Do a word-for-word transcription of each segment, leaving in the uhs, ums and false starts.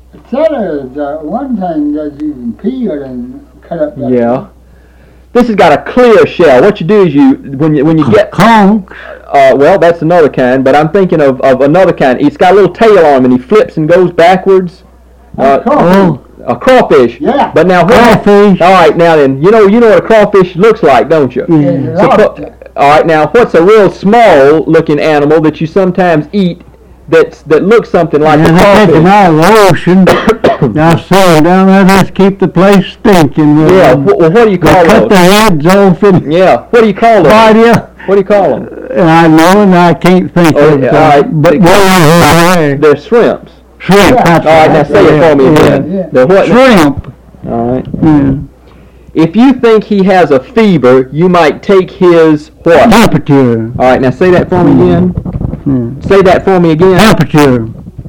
Celery is uh, one thing that you can peel and cut up. That Yeah. This has got a clear shell. What you do is you, when you, when you get, Conch. uh, well, that's another kind, but I'm thinking of, of another kind. It's got a little tail on him, and he flips and goes backwards. Uh, Oh, a crawfish. Yeah. But now, what? crawfish. All right, now then, you know, you know what a crawfish looks like, don't you? Yeah. So, Lobster. all right, now, what's a real small-looking animal that you sometimes eat that's that looks something like And a they take them crawfish? out of the ocean. Now, so down there, let's keep the place stinking. with Yeah. them. Wh- well, what do you They call cut those? the heads off and Yeah. What do you call those? body. What do you call them? And I know, and I can't think Oh, of yeah, it. all right. But They- what They're shrimps. Shrimp. Yeah. That's All right, now right. say it for me Yeah, again. yeah. They're what? Shrimp. All right. Yeah. If you think he has a fever, you might take his what? Temperature. All right, now say that for me again. Yeah. Say that for me again. Temperature.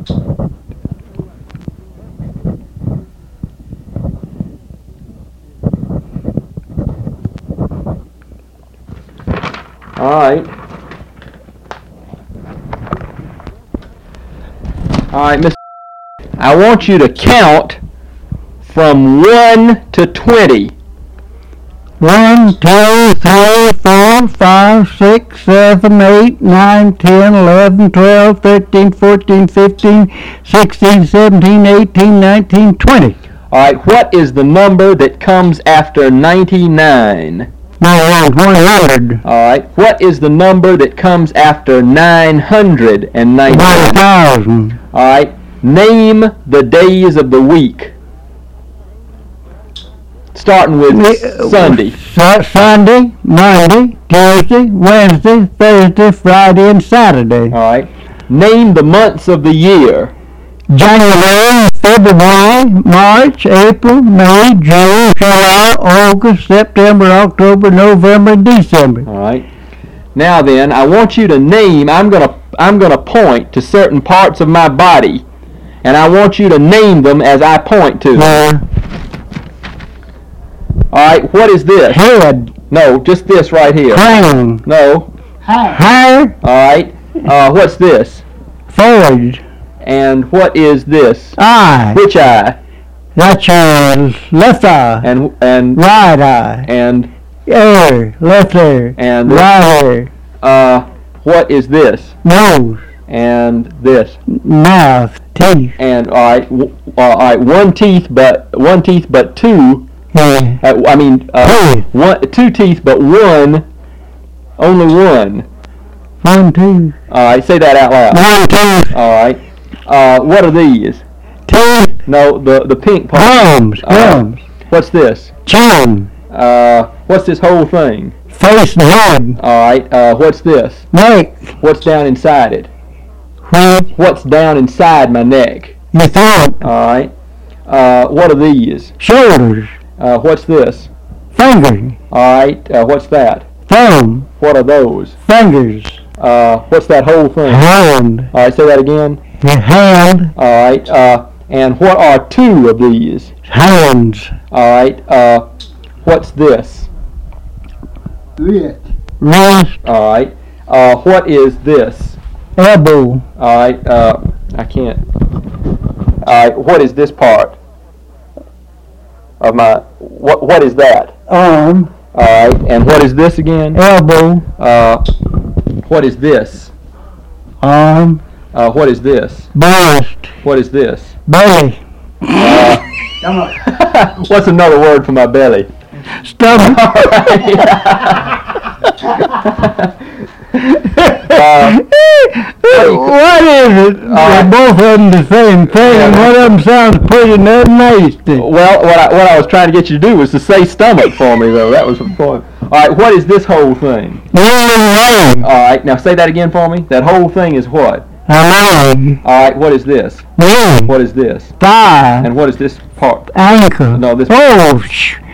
All right. All right, Mister I want you to count from one to twenty. One, two, three, four, five, six, seven, eight, nine, ten, eleven, twelve, thirteen, fourteen, fifteen, sixteen, seventeen, eighteen, nineteen, twenty. All right, what is the number that comes after ninety-nine? Now, one hundred. All right, what is the number that comes after nine hundred About a ninety-nine? thousand. All right, name the days of the week. Starting with Sunday. Su- Sunday, Monday, Tuesday, Wednesday, Thursday, Friday, and Saturday. All right, name the months of the year. January, February, March, April, May, June, July, August, September, October, November, and December. All right. Now then, I want you to name. I'm gonna I'm gonna point to certain parts of my body, and I want you to name them as I point to them. Uh, All right. What is this? head, No, just this right here. crown, No. Hi. hair, All right. Uh, what's this? forehead, And what is this? eye. Which eye? That's your left eye, And and right eye, and ear, left ear, and right ear, uh, what is this? nose, And this. mouth, teeth. And all right. W- uh, all right. One teeth, but one teeth, but two. Yeah. Uh, I mean, uh, Two. one, two teeth, but one, only one. One, two, All right, say that out loud. one, two, All right. Uh, what are these? teeth, No, the the pink part. gums, Uh, gums, What's this? chin, Uh, what's this whole thing? face and head, All right. Uh, what's this? neck, What's down inside it? what What's down inside my neck? you throat, All right. Uh, what are these? shoulders, Uh, what's this? fingers, All right. Uh, what's that? thumb, What are those? fingers, Uh, what's that whole thing? hand, All right. Say that again. your hand, All right. Uh, and what are two of these? hands, All right. Uh, what's this? Wrist. wrist, All right. Uh, what is this? elbow, All right. Uh, I can't. All right. What is this part of my? What What is that? arm, All right. And what is this again? elbow, Uh, what is this? arm, Uh, what is this? breast, What is this? belly, Uh, Come on. what's another word for my belly? stomach, All right. uh, what is it? right. They're both of them the same thing, and one of them sounds pretty nasty. Well, what I, what I was trying to get you to do was to say stomach for me, though. That was the point. All right, what is this whole thing? Leg, All right, now say that again for me. That whole thing is what? a leg, All right, what is this? knee, What is this? thigh, And what is this part? ankle. No, this- Oh, sh-